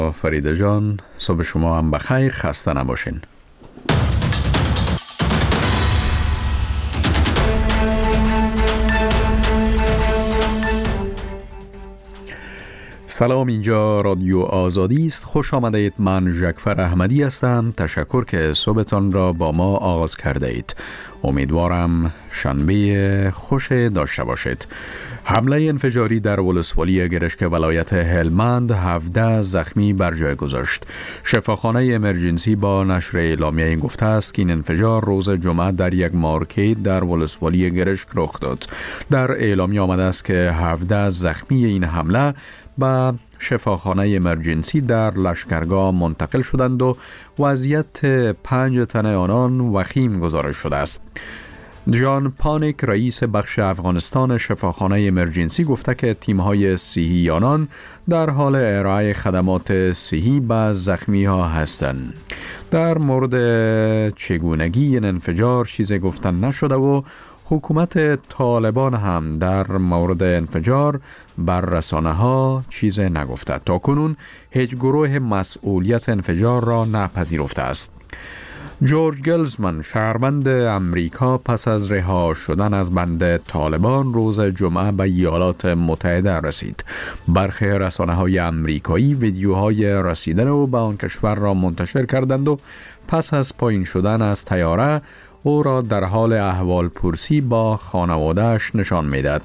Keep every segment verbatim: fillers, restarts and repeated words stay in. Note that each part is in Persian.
فریده جان، صبح شما هم بخیر، خسته نباشین. سلام، اینجا رادیو آزادی است. خوش آمدید. من ژکفر احمدی هستم. تشکر که صبحتان را با ما آغاز کرده اید. امیدوارم شنبه خوش داشته باشید. حمله انفجاری در ولسوالی گرشک ولایت هلمند هفده زخمی بر جای گذاشت. شفاخانه امرجنسی با نشر اعلامیه این گفته است که این انفجار روز جمعه در یک مارکت در ولسوالی گرشک رخ داد. در اعلامیه آمده است که هفده زخمی این حمله به شفاخانه امرجنسی در لشکرگاه منتقل شدند و وضعیت پنج تن آنان وخیم گزارش شده است. جان پانیک، رئیس بخش افغانستان شفاخانه امرجنسی، گفته که تیم‌های صحی آنان در حال ارائه خدمات صحی به زخمی ها هستند. در مورد چگونگی این انفجار چیزی گفتن نشده و حکومت طالبان هم در مورد انفجار بر رسانه ها چیز نگفته. تا کنون هیچ گروه مسئولیت انفجار را نپذیرفته است. جورج گلزمن، شهروند امریکا، پس از رها شدن از بند طالبان روز جمعه به ایالات متحده رسید. برخی رسانه های امریکایی ویدیوهای رسیدن او به آن کشور را منتشر کردند و پس از پایین شدن از طیاره او را در حال احوال پرسی با خانواده‌اش نشان میداد.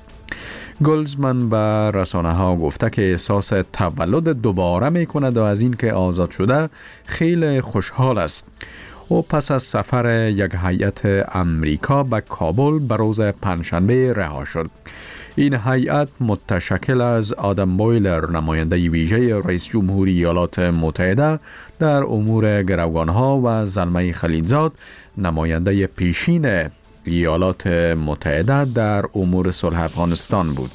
گلزمن به رسانه ها گفته که احساس تولد دوباره می کند و از این که آزاد شده خیلی خوشحال است. او پس از سفر یک هیئت امریکا به کابل به روز پنجشنبه رها شد. این هیئت متشکل از آدم بویلر، نماینده ویژه رئیس جمهوری ایالات متحده در امور گروگانها، و زلمه خلیلزاد، نماینده پیشین ایالات متحده در امور صلح افغانستان بود.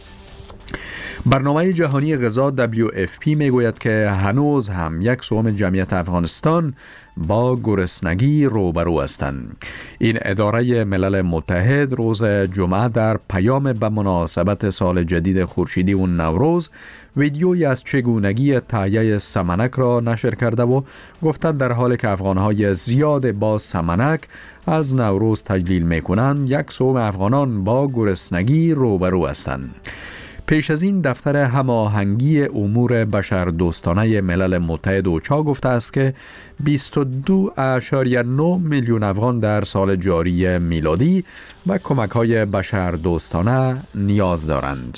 برنامه جهانی غذا دبلیو اف پی می گوید که هنوز هم یک سوم جمعیت افغانستان با گرسنگی روبرو هستند. این اداره ملل متحد روز جمعه در پیام به مناسبت سال جدید خورشیدی و نوروز ویدیویی از چگونگی تهیه سمنک را نشر کرده و گفته در حالی که افغانهای زیاد با سمنک از نوروز تجلیل میکنند، یک سوم افغانان با گرسنگی روبرو هستند. پیش از این دفتر هماهنگی امور بشردوستانه ملل متحد اوچا گفته است که بیست و دو اشاریه نه میلیون افغان در سال جاری میلادی و کمک‌های بشردوستانه نیاز دارند.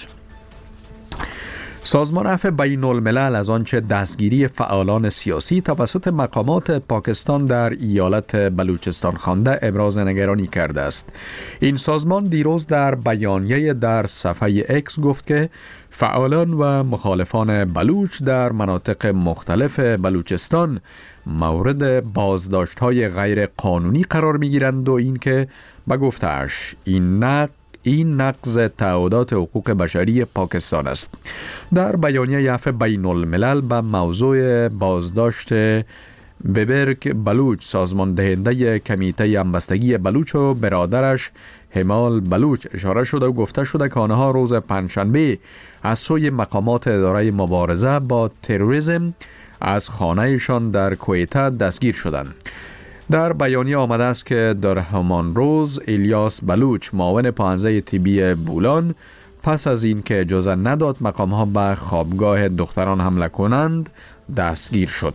سازمان عفو بین الملل از آنچه دستگیری فعالان سیاسی توسط مقامات پاکستان در ایالت بلوچستان خوانده ابراز نگرانی کرده است. این سازمان دیروز در بیانیه در صفحه اکس گفت که فعالان و مخالفان بلوچ در مناطق مختلف بلوچستان مورد بازداشت‌های غیر قانونی قرار می‌گیرند و اینکه به گفته‌اش این نقد این نقض تعهدات حقوق بشری پاکستان است. در بیانیه عفو بین الملل به موضوع بازداشت ببرک بلوچ، سازمان دهنده کمیته همبستگی بلوچ و برادرش همال بلوچ اشاره شده و گفته شده که آنها روز پنجشنبه از سوی مقامات اداره مبارزه با تروریسم از خانهشان در کویته دستگیر شدند. در بیانیه آمده است که در همان روز الیاس بلوچ، معاون پانزده طبی بولان، پس از این که اجازه نداد مقام‌ها به خوابگاه دختران حمله کنند دستگیر شد.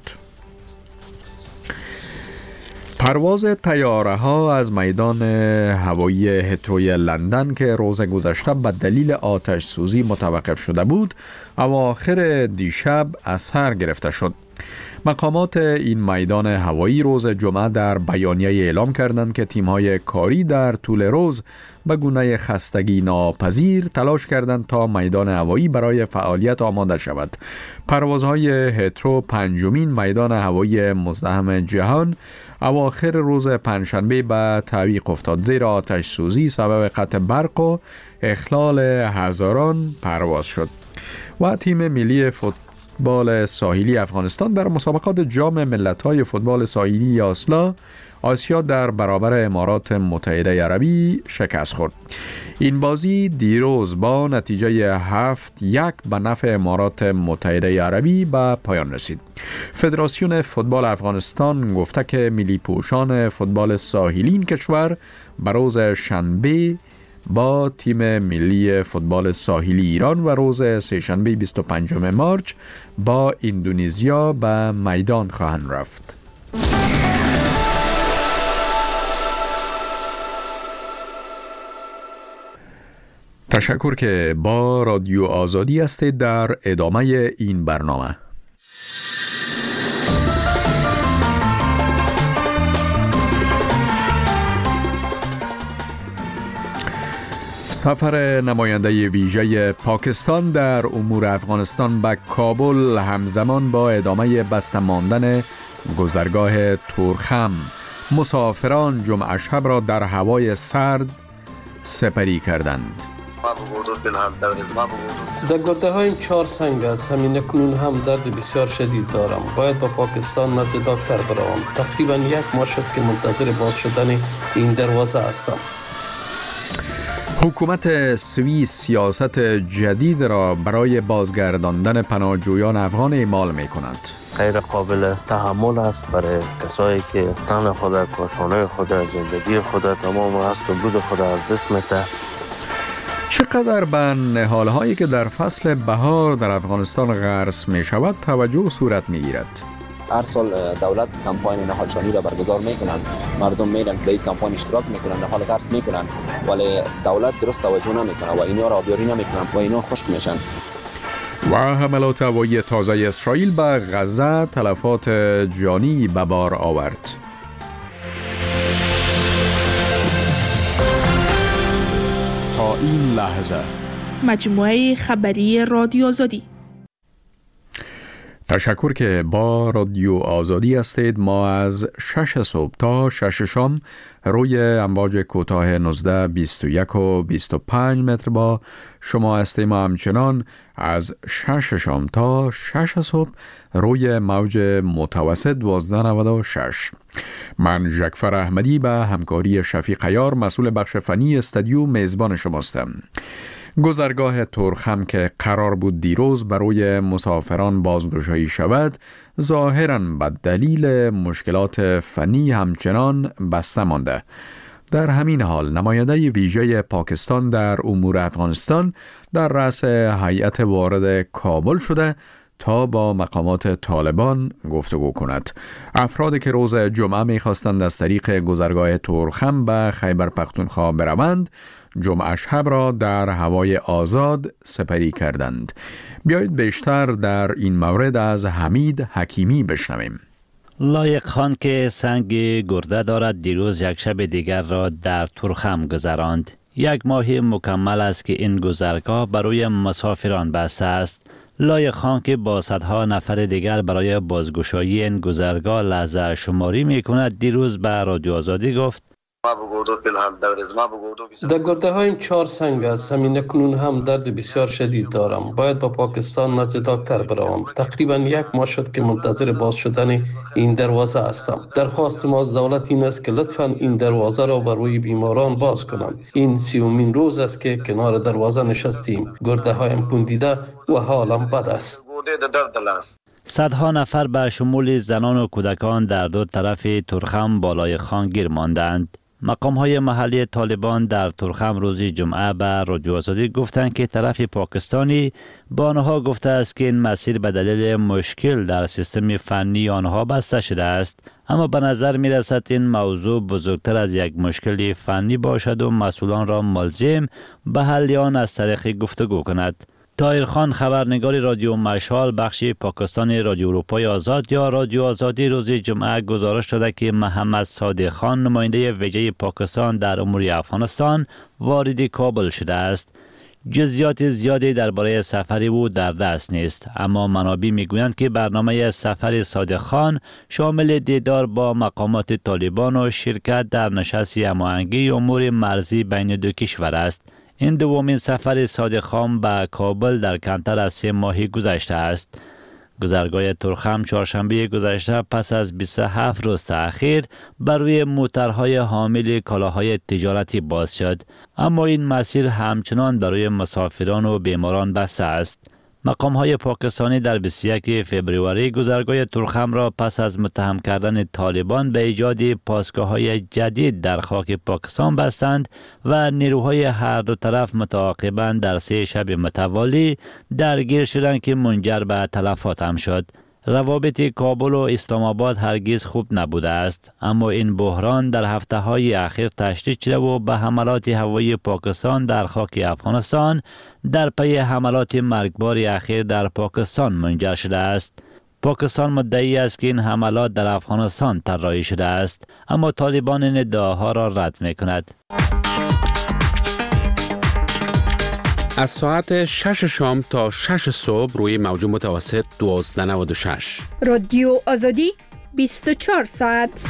پرواز طیاره ها از میدان هوایی هیتروی لندن که روز گذشته به دلیل آتش سوزی متوقف شده بود، اواخر دیشب از سر گرفته شد. مقامات این میدان هوایی روز جمعه در بیانیه اعلام کردند که تیم‌های کاری در طول روز به گونه خستگی ناپذیر تلاش کردند تا میدان هوایی برای فعالیت آماده شود. پروازهای هیترو، پنجمین میدان هوایی مزدحم جهان، اواخر روز پنجشنبه به تعویق افتاد، زیرا آتش سوزی سبب قطع برق و اخلال هزاران پرواز شد. و تیم ملی فوت فوتبال ساحلی افغانستان در مسابقات جام ملت‌های فوتبال ساحلی آسلا آسیا در برابر امارات متحده عربی شکست خورد. این بازی دیروز با نتیجه هفت یک به نفع امارات متحده عربی به پایان رسید. فدراسیون فوتبال افغانستان گفته که ملی پوشان فوتبال ساحلی این کشور به روز شنبه با تیم ملی فوتبال ساحلی ایران و روز سه‌شنبه بیست و پنجم مارس با اندونزیا به میدان خواهند رفت. تشکر که با رادیو آزادی هستید. در ادامه این برنامه سفر نماینده ویژه پاکستان در امور افغانستان به کابل همزمان با ادامه بسته ماندن گذرگاه تورخم، مسافران جمعه شب را در هوای سرد سپری کردند. در گرده هایم چهار سنگ است. همین اکنون هم درد بسیار شدید دارم. باید با پاکستان نزد دکتر بروم. تقریبا یک ماه شد که منتظر باز شدن این دروازه هستم. حکومت سوئیس سیاست جدید را برای بازگرداندن پناهجویان افغان اعمال می کند. غیر قابل تحمل است برای کسایی که تن خود، کاشانه خود، زندگی خود، تمام هست و بود خود از دست میده. چقدر به نهالهایی که در فصل بهار در افغانستان غرس می شود توجه صورت می گیرد؟ هر سال دولت کمپاین نهالشانی را برگزار میکنند، مردم میرن به این کمپاین اشتراک میکنن، نهال غرس میکنن، ولی دولت درست توجه نمیکنه و اینا را آبیاری نمیکنن و اینا خشک میشن. و حملات هوایی تازه اسرائیل به غزه تلفات جانی به بار آورد. تا این لحظه مجموعه خبری رادیو آزادی. تشکر که با رادیو آزادی هستید. ما از شش صبح تا شش شام روی امواج کوتاه نوزده، بیست و یک و بیست و پنج متر با شما هستیم. همچنان از شش شام تا شش صبح روی موج متوسط دوازده و نود و شش. من جعفر احمدی به همکاری شفیق عیار مسئول بخش فنی استودیو میزبان شماستم. گذرگاه تورخم که قرار بود دیروز برای مسافران بازگشایی شود، ظاهراً به دلیل مشکلات فنی همچنان بسته مانده. در همین حال نماینده ویژه پاکستان در امور افغانستان در رأس هیئت وارد کابل شده تا با مقامات طالبان گفتگو کند. افرادی که روز جمعه می‌خواستند از طریق گذرگاه تورخم به خیبر پختونخوا بروند، جمعه شب را در هوای آزاد سپری کردند. بیایید بیشتر در این مورد از حمید حکیمی بشنویم. لایق خان که سنگ گرده دارد دیروز یک شب دیگر را در تورخم گذراند. یک ماه مکمل است که این گذرگاه برای مسافران بسته است. لایق خان که با صدها نفر دیگر برای بازگشایی این گذرگاه لحظه شماری می کند دیروز به رادیو آزادی گفت: در گرده هایم چهار سنگ است. همین اکنون هم درد بسیار شدید دارم. باید با پاکستان نزد دکتر بروم. تقریبا یک ماه شد که منتظر باز شدن این دروازه هستم. درخواست ما از دولت این است که لطفاً این دروازه را برای بیماران باز کنند. این سیومین روز است که کنار دروازه نشستیم. گرده هایم پوندیده و حالم بد است. صدها نفر به شمول زنان و کودکان در دو طرف تورخم بالای خان گیر ماندند. مقام های محلی طالبان در تورخم روز جمعه به رادیو آزادی گفتند که طرف پاکستانی با آنها گفته است که این مسیر به دلیل مشکل در سیستم فنی آنها بسته شده است، اما به نظر می رسد این موضوع بزرگتر از یک مشکل فنی باشد و مسئولان را ملزم به حل آن از طریق گفتگو کند. طاهر خان خبرنگار رادیو مشال بخش پاکستان رادیو اروپای آزاد یا رادیو آزادی روز جمعه گزارش داده که محمد صادق خان نماینده ویژه پاکستان در امور افغانستان وارد کابل شده است. جزئیات زیادی درباره سفر او در دست نیست، اما منابع میگویند که برنامه سفر صادق خان شامل دیدار با مقامات طالبان و شرکت در نشست هماهنگی امور مرزی بین دو کشور است. این دومین سفر صادق خان به کابل در کمتر از سه ماهی گذشته است. گذرگاه ترخم چهارشنبه گذشته پس از بیست و هفت روز تأخیر بر روی موترهای حامل کالاهای تجارتی باز شد، اما این مسیر همچنان برای مسافران و بیماران بسته است. مقام‌های پاکستانی در بیست و یک فوریه گذرگاه ترخم را پس از متهم کردن طالبان به ایجاد پاسگاه‌های جدید در خاک پاکستان بستند و نیروهای هر دو طرف متعاقباً در سه شب متوالی درگیر شدند که منجر به تلفات هم شد. روابط کابل و اسلام آباد هرگز خوب نبوده است، اما این بحران در هفته‌های اخیر تشدید شده و به حملات هوایی پاکستان در خاک افغانستان در پی حملات مرگبار اخیر در پاکستان منجر شده است. پاکستان مدعی است که این حملات در افغانستان طراحی شده است، اما طالبان این ادعاها را رد می‌کند. از ساعت شش شام تا شش صبح روی موج متوسط دوازده نود و شش. رادیو آزادی بیست و چهار ساعت.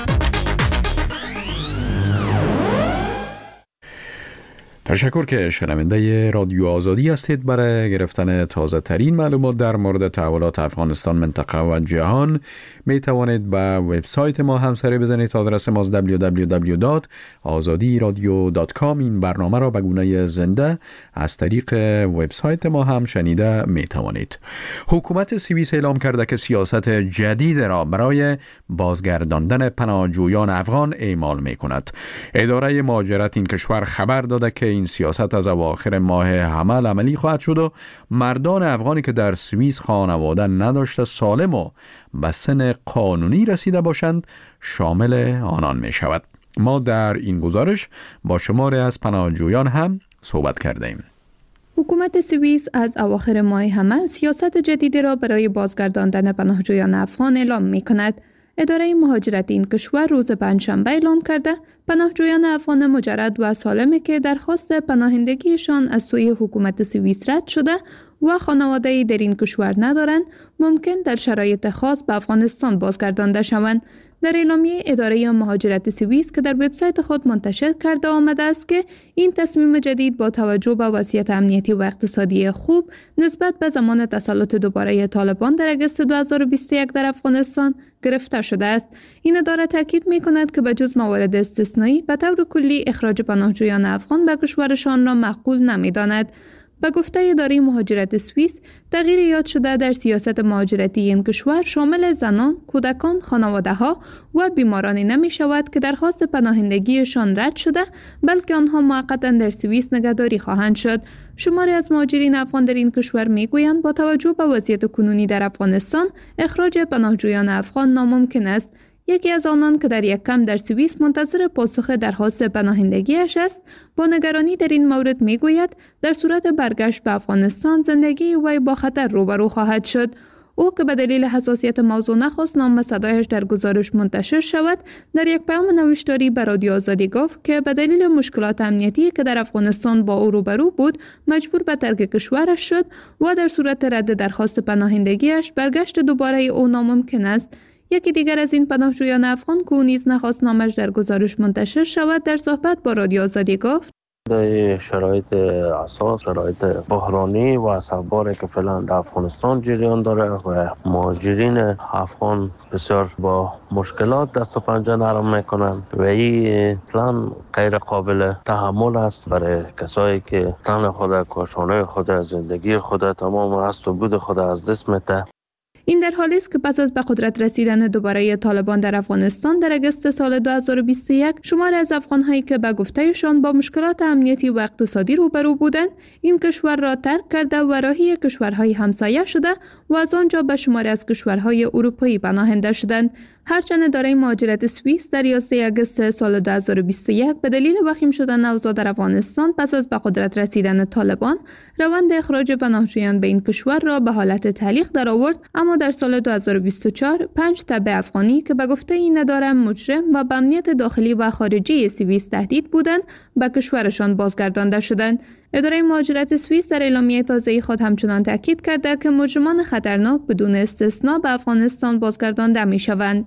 تشکر که شنونده رادیو آزادی هستید. برای گرفتن تازه ترین معلومات در مورد تحولات افغانستان، منطقه و جهان می توانید به وبسایت ما هم سری بزنید. آدرس ما دبلیو دبلیو دبلیو دات آزادی رادیو دات کام. این برنامه را به گونه زنده از طریق وبسایت ما هم شنیده می توانید. حکومت سوئیس اعلام کرده که سیاست جدید را برای بازگرداندن پناهجویان افغان اعمال می کند. اداره مهاجرت این کشور خبر داده که این سیاست از اواخر ماه حمل عملی خواهد شد و مردان افغانی که در سوئیس خانواده نداشته سالم و به سن قانونی رسیده باشند شامل آنان می شود. ما در این گزارش با شماری از پناهجویان هم صحبت کرده ایم. حکومت سوئیس از اواخر ماه حمل سیاست جدیدی را برای بازگرداندن پناهجویان افغان اعلام می کند. اداره مهاجرت این کشور روز پنجشنبه اعلام کرده پناهجویان افغان مجرد و سالمی که درخواست پناهندگیشان از سوی حکومت سوئیس رد شده و خانواده‌ای در این کشور ندارند ممکن در شرایط خاص به افغانستان بازگردانده شوند. در اعلامیه اداره مهاجرت سوئیس که در وبسایت خود منتشر کرده آمده است که این تصمیم جدید با توجه به وضعیت امنیتی و اقتصادی خوب نسبت به زمان تسلط دوباره طالبان در اگست دو هزار و بیست و یک در افغانستان گرفته شده است. این اداره تاکید می‌کند که به جز موارد استثنایی به طور کلی اخراج پناهجویان افغان به کشورشان را معقول نمی‌داند. به گفته اداره مهاجرت سوئیس، تغییر ایجاد شده در سیاست مهاجرتی این کشور شامل زنان، کودکان، خانواده‌ها و بیمارانی نمی شود که درخواست پناهندگیشان رد شده، بلکه آنها موقتا در سوئیس نگهداری خواهند شد. شماری از مهاجرین افغان در این کشور میگویند با توجه به وضعیت کنونی در افغانستان، اخراج پناهجویان افغان ناممکن است. یکی از آنان که در یک کمپ در سوئیس منتظر پاسخ درخواست پناهندگیش است، با نگرانی در این مورد میگوید در صورت برگشت به افغانستان زندگی وی با خطر روبرو خواهد شد. او که به دلیل حساسیت موضوع نخواست نام صدایش در گزارش منتشر شود، در یک پیام نوشتاری به رادیو آزادی گفت که به دلیل مشکلات امنیتی که در افغانستان با او روبرو بود مجبور به ترک کشورش شد و در صورت رد درخواست پناهندگیش برگشت دوباره او ناممکن است. یکی دیگر از این پناهجویان افغان که او نیز نخواست نامش در گزارش منتشر شود در صحبت با رادیو آزادی گفت در شرایط اساس شرایط بحرانی و صباری که فعلا در افغانستان جریان داره و مهاجرین افغان بسیار با مشکلات دست و پنجه نرم میکنن و این اصلا غیر قابل تحمل است برای کسایی که تن خود، کاشانه خود، زندگی خود، تمام هست و بود خود از دست میده. این در حالی است که پس از به قدرت رسیدن دوباره طالبان در افغانستان در اگست سال دو هزار و بیست و یک، شماری از افغان‌هایی که به گفتهشان با مشکلات امنیتی و اقتصادی روبرو بودند، این کشور را ترک کرده و راهی کشورهای همسایه شده و از آنجا به شماری از کشورهای اروپایی پناهنده شدند. هرچند اداره مهاجرت سوئیس در یازده اگست سال دو هزار و بیست و یک به دلیل وخیم شدن اوضاع در افغانستان پس از به قدرت رسیدن طالبان روند اخراج پناهجویان به این کشور را به حالت تعلیق درآورد، اما در سال دو هزار و بیست و چهار پنج تبع افغانی که به گفته این اداره مجرم و به امنیت داخلی و خارجی سوئیس تهدید بودند به کشورشان بازگردانده شدند. اداره مهاجرت سوئیس در اعلامیه تازه خود همچنان تاکید کرده که مجرمان خطرناک بدون استثنا به افغانستان بازگردانده می شوند.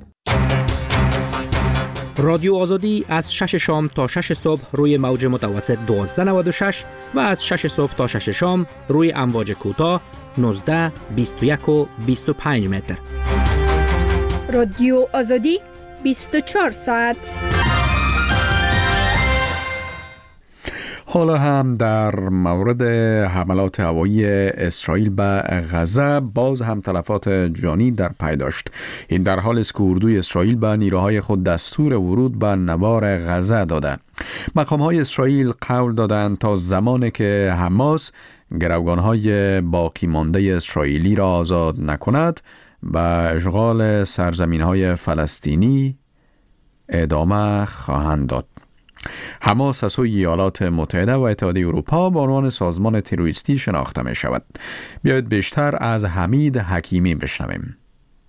رادیو آزادی از شش شام تا شش صبح روی موج متوسط دوازده نود و شش و از شش صبح تا شش شام روی امواج کوتاه نوزده بیست و یک و بیست و پنج متر. رادیو آزادی بیست و چهار ساعت. حالا هم در مورد حملات هوایی اسرائیل به غزه باز هم تلفات جانی در پی داشت. این در حال است که اردوی اسرائیل به نیروهای خود دستور ورود به نوار غزه داده. مقام‌های اسرائیل قول دادند تا زمانی که حماس گروگان‌های باقی مانده اسرائیلی را آزاد نکند به اشغال سرزمین‌های فلسطینی ادامه خواهند داد. حماس از سوی ایالات متحده و اتحادیه اروپا به عنوان سازمان تروریستی شناخته می شود. بیایید بیشتر از حمید حکیمی بشنویم.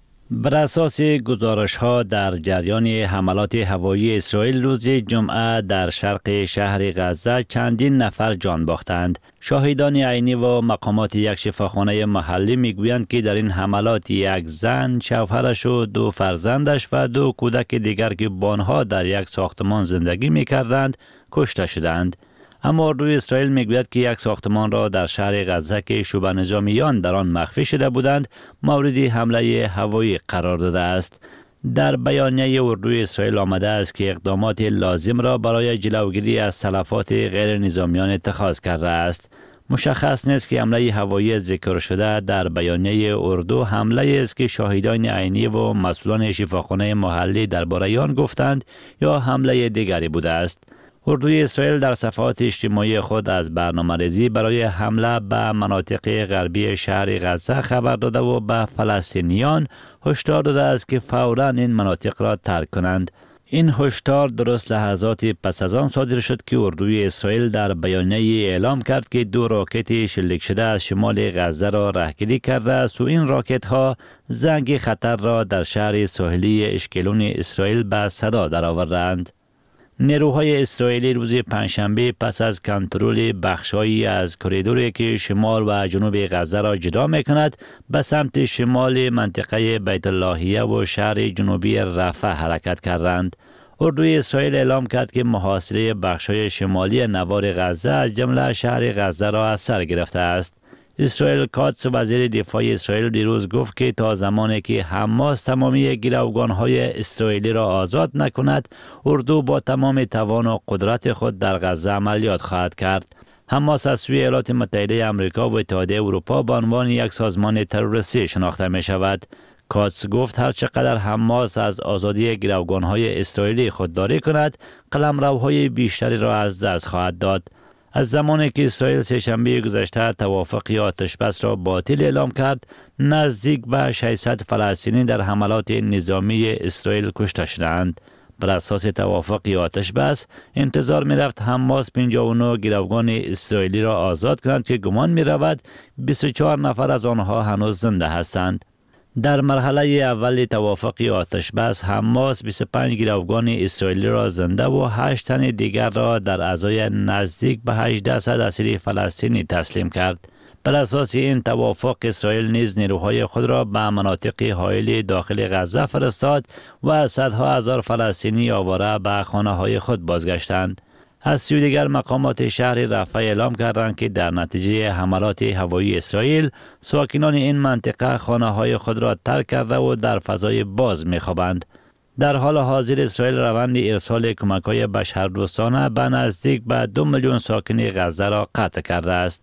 بر اساس گزارش ها در جریان حملات هوایی اسرائیل روز جمعه در شرق شهر غزه چندین نفر جان باختند. شاهدان عینی و مقامات یک شفاخانه محلی میگویند که در این حملات یک زن، شوهرش و دو فرزندش و دو کودک دیگر که با آنها در یک ساختمان زندگی میکردند کشته شدند. اما اردوی اسرائیل میگوید که یک ساختمان را در شهر غزه که شبه نظامیان در آن مخفی شده بودند مورد حمله هوایی قرار داده است. در بیانیه اردوی اسرائیل آمده است که اقدامات لازم را برای جلوگیری از تلفات غیر نظامیان اتخاذ کرده است. مشخص نیست که حمله هوایی ذکر شده در بیانیه اردو حمله است که شاهدان عینی و مسئولان شفاخانه محلی درباره آن گفتند یا حمله دیگری بوده است. اردوی اسرائیل در صفحات اجتماعی خود از برنامه‌ریزی برای حمله به مناطق غربی شهر غزه خبر داده و به فلسطینیان هشدار داده است که فوراً این مناطق را ترک کنند. این هشدار درست لحظات پس از آن صادر شد که اردوی اسرائیل در بیانیه اعلام کرد که دو راکت شلیک شده از شمال غزه را رهگیری کرده است و این راکت ها زنگ خطر را در شهر ساحلی اشکلون اسرائیل به صدا درآوردند. نیروهای اسرائیلی روز پنجشنبه پس از کنترل بخشایی از کریدوری که شمال و جنوب غزه را جدا می‌کند به سمت شمال منطقه بیت اللهیه و شهر جنوبی رفح حرکت کردند. اردوی اسرائیل اعلام کرد که محاصره بخشای شمالی نوار غزه از جمله شهر غزه را از سر گرفته است. اسرائیل کاتس وزیر دفاع اسرائیل دیروز گفت که تا زمانی که حماس تمامی گروگان‌های اسرائیلی را آزاد نکند، اردو با تمام توان و قدرت خود در غزه عملیات خواهد کرد. حماس از سوی ایالات متحده آمریکا و اتحادیه اروپا به عنوان یک سازمان تروریستی شناخته می شود. کاتس گفت هر چقدر حماس از آزادی گروگان‌های اسرائیلی خودداری کند، قلمروهای بیشتری را از دست خواهد داد. از زمانی که اسرائیل سه‌شنبه گذشته توافق آتش‌بس را باطل اعلام کرد، نزدیک به ششصد فلسطینی در حملات نظامی اسرائیل کشته شدند. بر اساس توافق آتش‌بس انتظار می‌رفت حماس پنجاه و نه گروگان اسرائیلی را آزاد کنند که گمان می‌رود بیست و چهار نفر از آنها هنوز زنده هستند. در مرحله اول توافق آتش‌بس حماس بیست و پنج گروگان اسرائیلی را زنده و هشت تن دیگر را در ازای نزدیک به هجده صد اسیر فلسطینی تسلیم کرد. بر اساس این توافق اسرائیل نیز نیروهای خود را به مناطق حائل داخل غزه فرستاد و صدها هزار فلسطینی آواره به خانه‌های خود بازگشتند. از سوی دیگر مقامات شهر رفح اعلام کردند که در نتیجه حملات هوایی اسرائیل ساکنان این منطقه خانه‌های خود را ترک کرده و در فضای باز می‌خوابند. در حال حاضر اسرائیل روند ارسال کمک‌های بشردوستانه به نزدیک به دو میلیون ساکن غزه را قطع کرده است.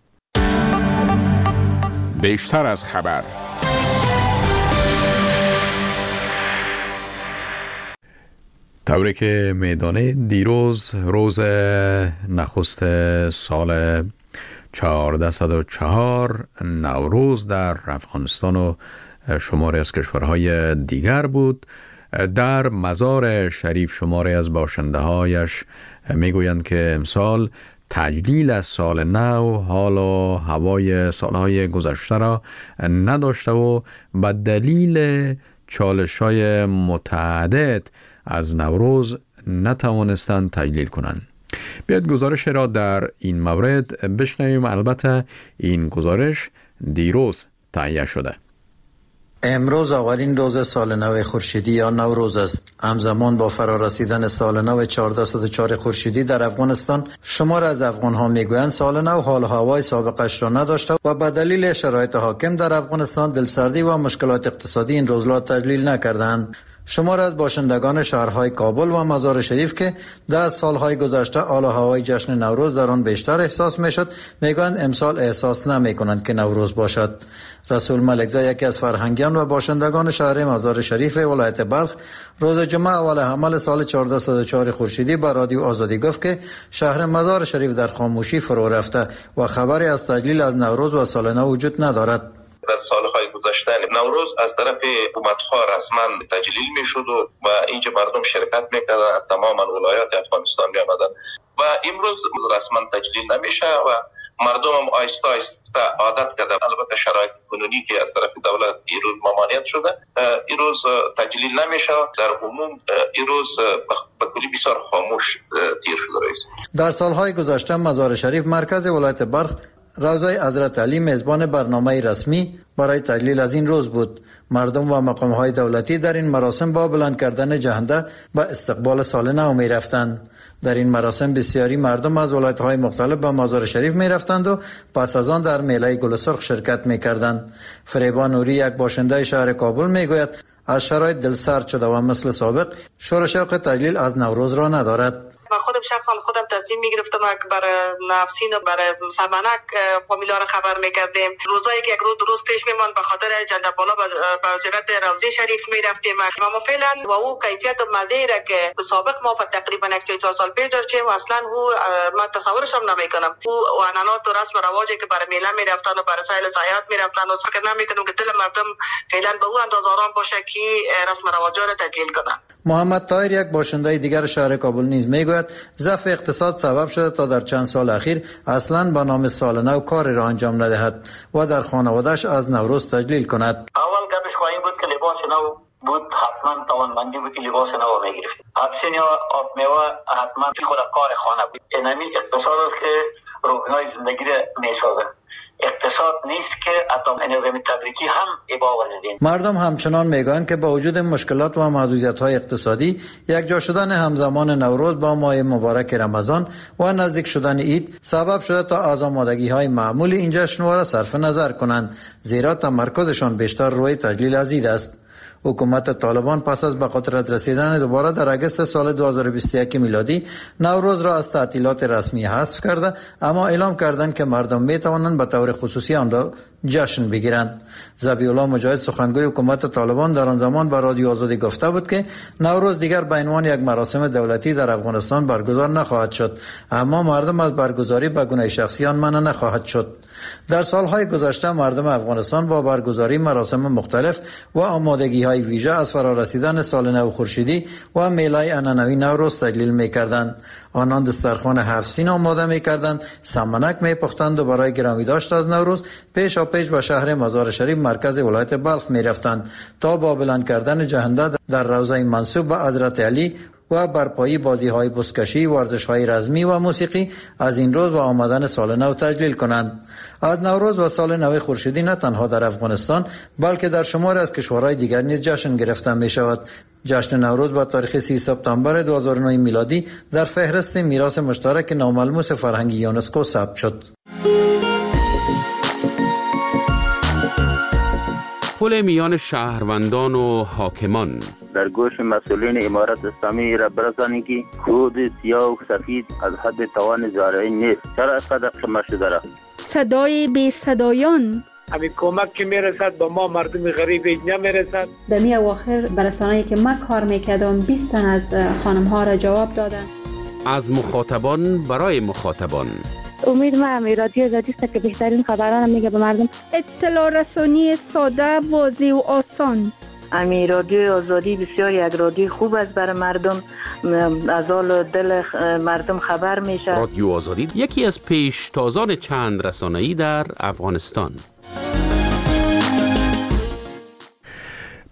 بیشتر از خبر. طوری که میدانه دیروز روز نخست سال چهارصد و چهار نوروز در افغانستان و شماری از کشورهای دیگر بود. در مزار شریف شماری از باشنده هایش میگویند که امسال تجلیل از سال نو حال و هوای سالهای گذشته را نداشته و به دلیل چالش های متعدد از نوروز نتوانستند تجلیل کنند. بیاید گزارش را در این مورد بشنویم. البته این گزارش دیروز تهیه شده. امروز اولین روز سال نو خورشیدی یا نوروز است. همزمان با فرارسیدن سال نو چهارصد و چهار خورشیدی در افغانستان، شمار از افغان‌ها میگویند سال نو حال و هوای سابقش را نداشته و به دلیل شرایط حاکم در افغانستان دلسردی و مشکلات اقتصادی این روز را تجلیل نکردند. شمار از باشندگان شهرهای کابل و مزار شریف که در سالهای گذشته حال و هوای جشن نوروز در آن بیشتر احساس میشد، میگویند امسال احساس نمیکنند که نوروز باشد. رسول ملکزی، یکی از فرهنگیان و باشندگان شهر مزار شریف ولایت بلخ، روز جمعه اول حمل سال چهارصد و چهار خورشیدی به رادیو آزادی گفت که شهر مزار شریف در خاموشی فرو رفته و خبری از تجلیل از نوروز و سال نو وجود ندارد. در سالهای گذشته نوروز از طرف حکومت‌ها رسما تجلیل می‌شد و, و اینجا مردم شرکت می‌کردند، از تمام ولایات افغانستان می‌آمدند و امروز رسما تجلیل نمیشه و مردم هم آیسته آیسته عادت کردند. البته شرایط کنونی که از طرف دولت این روز ممانعت شده، این روز تجلیل نمیشه. در عموم این روز به کلی بسیار خاموش تیر شده. رئیس در سالهای گذشته مزار شریف مرکز ولایت بلخ روضه حضرت علی میزبان برنامه رسمی برای تجلیل از این روز بود. مردم و مقام‌های دولتی در این مراسم با بلند کردن جهنده به استقبال سال نو می رفتند. در این مراسم بسیاری مردم از ولایت‌های مختلف به مزار شریف می رفتند و پس از آن در میله گل سرخ شرکت می کردند. فریبا نوری، یک باشنده شهر کابل، می گوید از شرایط دلسرد شده و مثل سابق شور و شوق تجلیل از نوروز را ندارد. من خودم شخصا خودم تصمیم میگرفتم که برای نفسین و برای سمنک فامیلا را خبر میکردیم. روزایی که یک روز درست پیش میمان به خاطر جنده بالا به زیارت روضه شریف میرفتیم و فعلا و او کیفیت و مزه را که به سابق ما تقریبا یک چهار سال پیش داشتیم اصلا او من تصورش هم نمیکنم. او عنعنات و رسم و رواجی که برای میله میرفتن و برای سایل سیاحت میرفتن و فکر نمیکنم که دل مردم فعلا به او اندازه آرام باشه که رسم و رواج را تجلیل کنن. محمد طاهر، یک باشنده دیگر شهر کابل، نیز میگوید ضعف اقتصاد سبب شده تا در چند سال اخیر اصلا به نام سال نو کاری را انجام ندهد و در خانواده‌اش از نوروز تجلیل کند. اول گپش خواهیم بود که لباس نو بود، حتما توانمندی بود که لباس نو میگرفت. حدسین یا آب میوه حتما خود کار خانه بود. اینمی اقتصاد است که روحنای زندگی را میسازه. اقتصاد نیست که حتی نظام تبریکی هم ابا ورزیدیم. مردم همچنان میگویند که با وجود مشکلات و محدودیت‌های اقتصادی، یک جا شدن همزمان نوروز با ماه مبارک رمضان و نزدیک شدن عید سبب شده تا از آمادگی‌های معمول این جشنواره صرف نظر کنند، زیرا تمرکزشان بیشتر روی تجلیل از عید است. حکومت طالبان پس از به قدرت رسیدن دوباره در اگست سال دو هزار و بیست و یک میلادی نوروز را از تعطیلات رسمی حذف کرده، اما اعلام کردند که مردم می توانند به طور خصوصی آن را جشن بگیرند. ذبیح الله مجاهد، سخنگوی حکومت طالبان، در آن زمان به رادیو آزادی گفته بود که نوروز دیگر به عنوان یک مراسم دولتی در افغانستان برگزار نخواهد شد، اما مردم از برگزاری به گونه شخصی آن منع نخواهد شد. در سالهای گذشته مردم افغانستان با برگزاری مراسم مختلف و آمادگی‌های ویژه از فرارسیدن سال نو خورشیدی و میله عنعنوی نوروز تجلیل می‌کردند. آنان دسترخوان هفت سین آماده می‌کردند، سمنک می‌پختند و برای گرامی داشت از نوروز پیش پیش به شهر مزار شریف مرکز ولایت بلخ می‌رفتند تا با بلند کردن جهنده در روضه منسوب به حضرت علی و برپایی بازی‌های بزکشی، ورزش‌های رزمی و موسیقی از این روز و آمدن سال نو تجلیل کنند. از نوروز و سال نو خورشیدی نه تنها در افغانستان بلکه در شمار از کشورهای دیگر نیز جشن گرفته می‌شود. جشن نوروز با تاریخ سی سپتامبر دو هزار و نه میلادی در فهرست میراث مشترک ناملموس فرهنگی یونسکو ثبت شد. پل میان شهروندان و حاکمان در گوش مسئولین امارت اسلامی را برسانید که خود سیاه و سفید از حد توان زارعی نیست. چرا اینقدر خمه شده را؟ صدای بی صدایان، همین کمک که میرسد با ما مردم غریب نمیرسد. در می اواخر برسانه‌ای که من کار میکردم بیست تن از خانم ها را جواب دادن. از مخاطبان برای مخاطبان. امید ما امی رادیو آزادی است که بهترین خبران میگه به مردم. اطلاع رسانی ساده، واضح و آسان. امی رادیو آزادی بسیار یک رادیو خوب است برای مردم، از حال دل مردم خبر میشه. رادیو آزادی یکی از پیشتازان چند رسانه‌ای در افغانستان.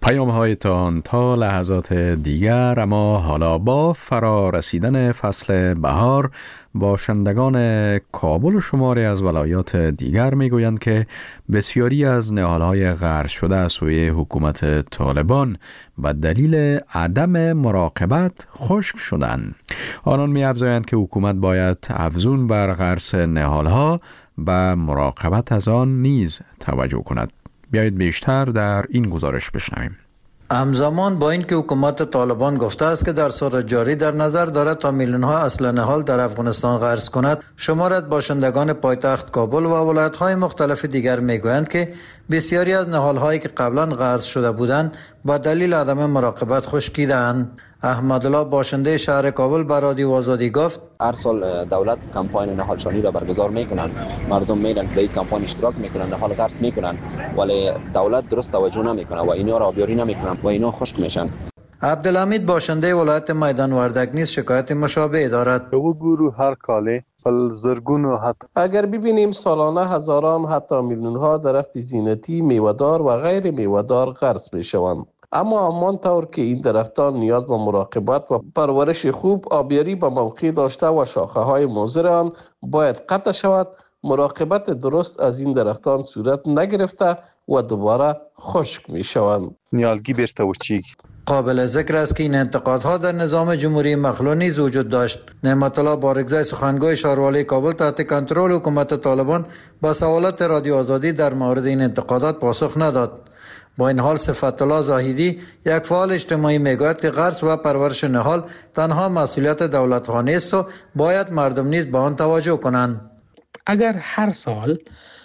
پیام هایتان تا لحظات دیگر. اما حالا با فرا رسیدن فصل بهار باشندگان کابل و شماری از ولایات دیگر میگویند که بسیاری از نهالهای غرق شده از سوی حکومت طالبان به دلیل عدم مراقبت خشک شدند. آنان می‌افزایند که حکومت باید افزون بر غرس نهالها و مراقبت از آن نیز توجه کند. بیایید بیشتر در این گزارش بشنویم. همزمان با اینکه حکومت طالبان گفته است که در سال جاری در نظر دارد تا میلیون‌ها اصل نهال در افغانستان غرس کند، شمار از باشندگان پایتخت کابل و ولایت‌های مختلف دیگر میگویند که بسیاری از نهال‌هایی که قبلا غرس شده بودند با دلیل عدم مراقبت خشکیدند. احمدالله باشنده شهر کابل به رادیو آزادی گفت هر سال دولت کمپاین نهالشانی را برگزار میکنن، مردم میرن در این کمپاین اشتراک میکنن، نهال غرس میکنن، ولی دولت درست توجه نمیکنه و اینا را آبیاری نمیکنن و اینا خشک میشن. عبدالحمید باشنده ولایت میدان وردک نیز شکایت مشابه دارد. او گروه هر کاله فل زرگون و حتی اگر ببینیم سالانه هزاران حتی میلیون ها درخت زینتی میوه‌دار و غیر میوه‌دار غرس میشوند. اما همان طور که این درختان نیاز به مراقبت و پرورش خوب، آبیاری به موقع داشته و شاخه های مضر آن باید قطع شود، مراقبت درست از این درختان صورت نگرفته و دوباره خشک می شوند. نیالگی برته و چیک. قابل ذکر است که این انتقادها در نظام جمهوری مخلوع نیز وجود داشت. نعمت الله بارگزای سخنگوی شهروالی کابل تحت کنترل حکومت طالبان با سوالات رادیو آزادی در مورد این انتقادات پاسخ نداد. با این حال صفت الله زاهدی یک فعال اجتماعی میگوید که غرس و پرورش نهال تنها مسئولیت دولت ها نیست و باید مردم نیز به آن توجه کنند. اگر هر سال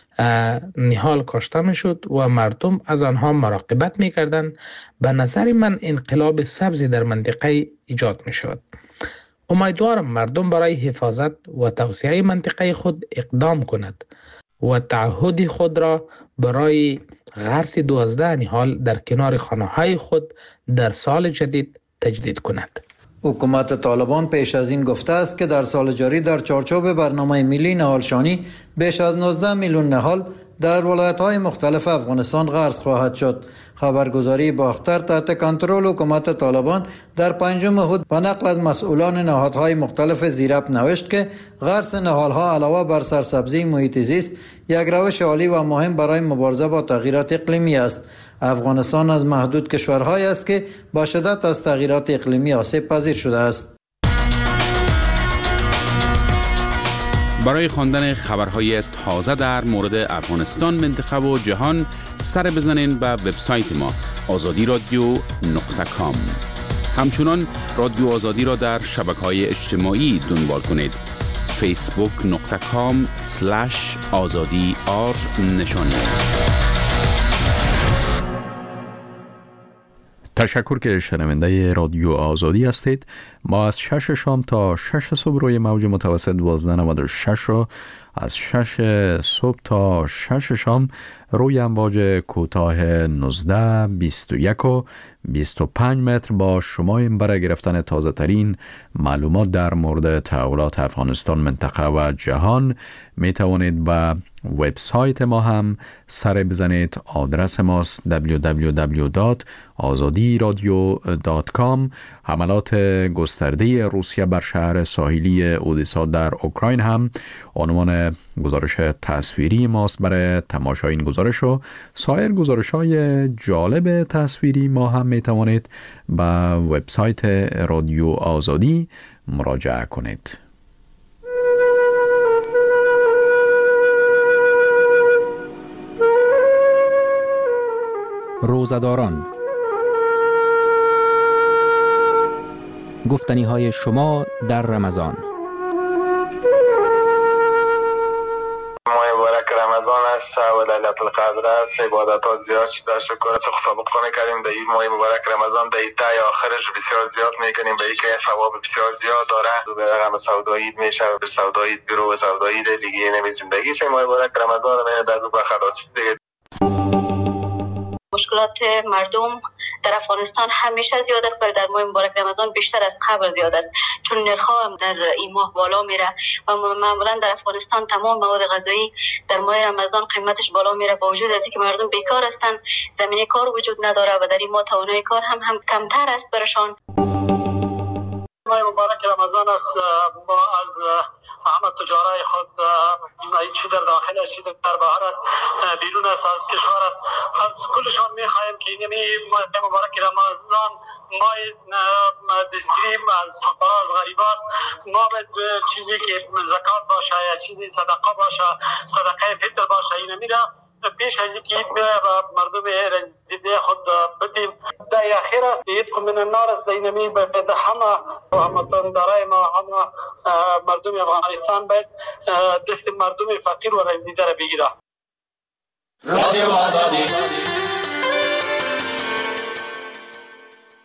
نهال کاشته میشد و مردم از آنها مراقبت میکردند، به نظر من انقلاب سبزی در منطقه ایجاد میشد. امیدوارم مردم برای حفاظت و توسعه منطقه خود اقدام کند و تعهد خود را برای غرس دوازده نهال در کنار خانه‌های خود در سال جدید تجدید کند. حکومت طالبان پیش از این گفته است که در سال جاری در چارچوب برنامه ملی نهالشانی بیش از نوزده میلیون نهال در ولایت‌های مختلف افغانستان غرس خواهد شد. خبرگزاری باختر تحت کنترل حکومت طالبان در پنجم هود به نقل از مسئولان نهادهای مختلف زیرپ نوشت که غرس نهال‌ها علاوه بر سرسبزی محیط زیست یک روش عالی و مهم برای مبارزه با تغییرات اقلیمی است. افغانستان از محدود کشورهایی است که با شدت از تغییرات اقلیمی آسیب پذیر شده است. برای خواندن خبرهای تازه در مورد افغانستان، منطقه و جهان سر بزنین به وبسایت ما آزادی رادیو نقطه کام. همچنان رادیو آزادی را در شبکه‌های اجتماعی دنبال کنید. فیسبوک نقطه کام سلش آزادی آر نشانی است. تشکر که شنونده رادیو آزادی هستید. ما از شش شام تا شش صبح روی موج متوسط دوازده نود و شش و از شش صبح تا شش شام روی امواج کوتاه نوزده، بیست و یک و بیست و پنج متر با شما برای گرفتن تازه ترین معلومات در مورد تحولات افغانستان، منطقه و جهان می توانید به وبسایت ما هم سر بزنید. آدرس ماست دبلیو دبلیو دبلیو دات آزادی رادیو دات کام. حملات گسترده روسیه بر شهر ساحلی اودیسا در اوکراین هم عنوان گزارش تصویری ماست. برای تماشای این گزارش و سایر گزارش‌های جالب تصویری ما هم می توانید به وبسایت رادیو آزادی مراجعه کنید. روزه‌داران، گفتنی های شما در رمضان. ماه مبارک رمضان است و لیلة القدر است. عبادتات زیاد شده، شکر از سابقانه کردیم در این ماه مبارک رمضان در تای آخرش بسیار زیاد میکنیم، به اینکه ثواب بسیار زیاد داره. به رقم سودایی میشه، به سودایی برو و سودایی دیگه نمی زندگی شه. ماه مبارک رمضان نه در به خلاصی دیگه. مشکلات مردم در افغانستان همیشه زیاد است ولی در ماه مبارک رمضان بیشتر از قبل زیاد است، چون نرخ‌ها هم در این ماه بالا میره و معمولا در افغانستان تمام مواد غذایی در ماه رمضان قیمتش بالا میره با وجود از اینکه مردم بیکار هستند، زمینه کار وجود نداره و در این ماه توانایی کار هم هم کمتر است برشان. ماه مبارک رمضان است، ما از همه تجارای خود چی در داخل است چی در بهر است بیرون است از کشور است از کلشان میخواهیم که این ماه مبارک رمضان ماه دستگیری از فقرا از غریب است. ما باید چیزی که زکات باشه یا چیزی صدقه باشه صدقه فطر باشه این میره پیش از اینکه مردم رنجیده خود بدیم. در اخیر است عید من النار است، اینمی به همه هموطندارای ما همه مردم افغانستان باید دست مردم فقیر و رنجیده را بگیره. رادیو آزادی